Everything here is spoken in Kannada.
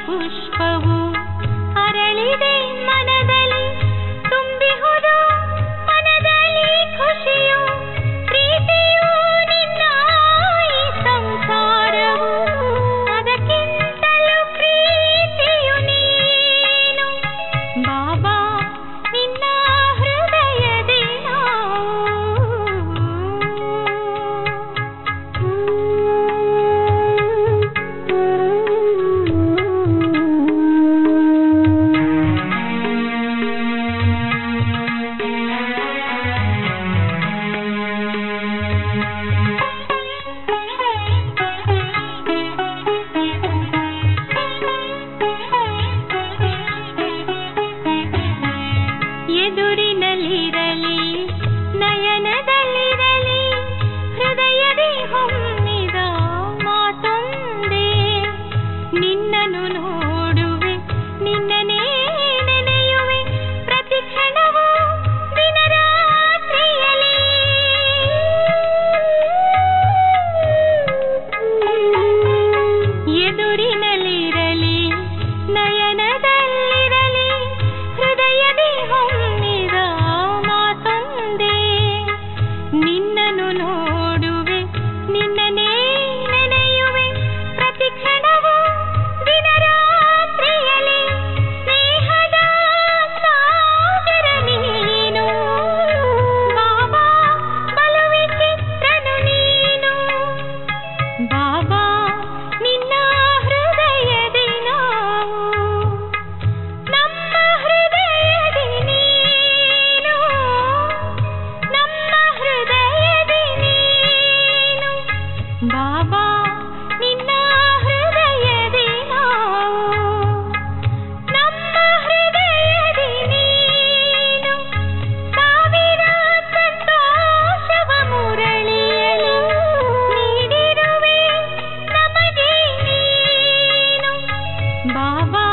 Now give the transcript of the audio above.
ಪುಷ್ಪವು ಅರಳಿದೆ ಮನದಲ್ಲಿ ತುಂಬಿಹುದು ಮನದಲ್ಲಿ ಖುಷಿಯು ಪ್ರೀತಿಯು ನಿನ್ನ ಈ ಸಂಸಾರವು ಅದಕ್ಕಿಂತಲೂ ಪ್ರೀತಿಯು ನೀನು ಬಾಬಾ ನಿನ್ನ ಹೃದಯದಿ ಎದುರಿನಲ್ಲಿರಲಿ ನಯನದಲ್ಲಿರಲಿ ಹೃದಯದಿ ಹೊಮ್ಮಿದ ಮಾತೊಂದೇ ನಿನ್ನನ್ನು ನೋಡುವೆ ನಿನ್ನನೇ ನೆನೆಯುವೆ ಪ್ರತಿ ಕ್ಷಣವೂ ದಿನರಾತ್ರಿಯಲಿ ಎದುರಿನಲ್ಲಿರಲಿ ನಯನದಲ್ಲಿರಲಿ ಹೃದಯದಿ ಹೊಮ್ಮಿದ ಮಾತೊಂದೇ ನಿನ್ನನ್ನು ನೋಡುವೆ ನಿನ್ನನೇ ನೆನೆಯುವೆ ಪ್ರತಿ ಕ್ಷಣವೂ ದಿನರಾತ್ರಿಯಲಿ ಸ್ನೇಹದ ಸಾಗರ ನೀನು ಬಾಬಾ ಬಲು ವಿಚಿತ್ರನು ನೀನು ಬಾಬಾ ನಿನ್ನ ಹೃದಯದಿ ನಾವು ನಮ್ಮ ಹೃದಯದಿ ನೀನು ನಮ್ಮ ಹೃದಯದಿ ನೀನು ಬಾಬಾ ನಿನ್ನ ಹೃದಯದಿ ನಾವು ನಮ್ಮ ಹೃದಯದಿ ನೀನು ಸಾವಿರ ಸಂತೋಷವ ಮುರಳಿಯಲು ನೀಡಿರುವೆ ನಮಗೆ ನೀನು ಬಾಬಾ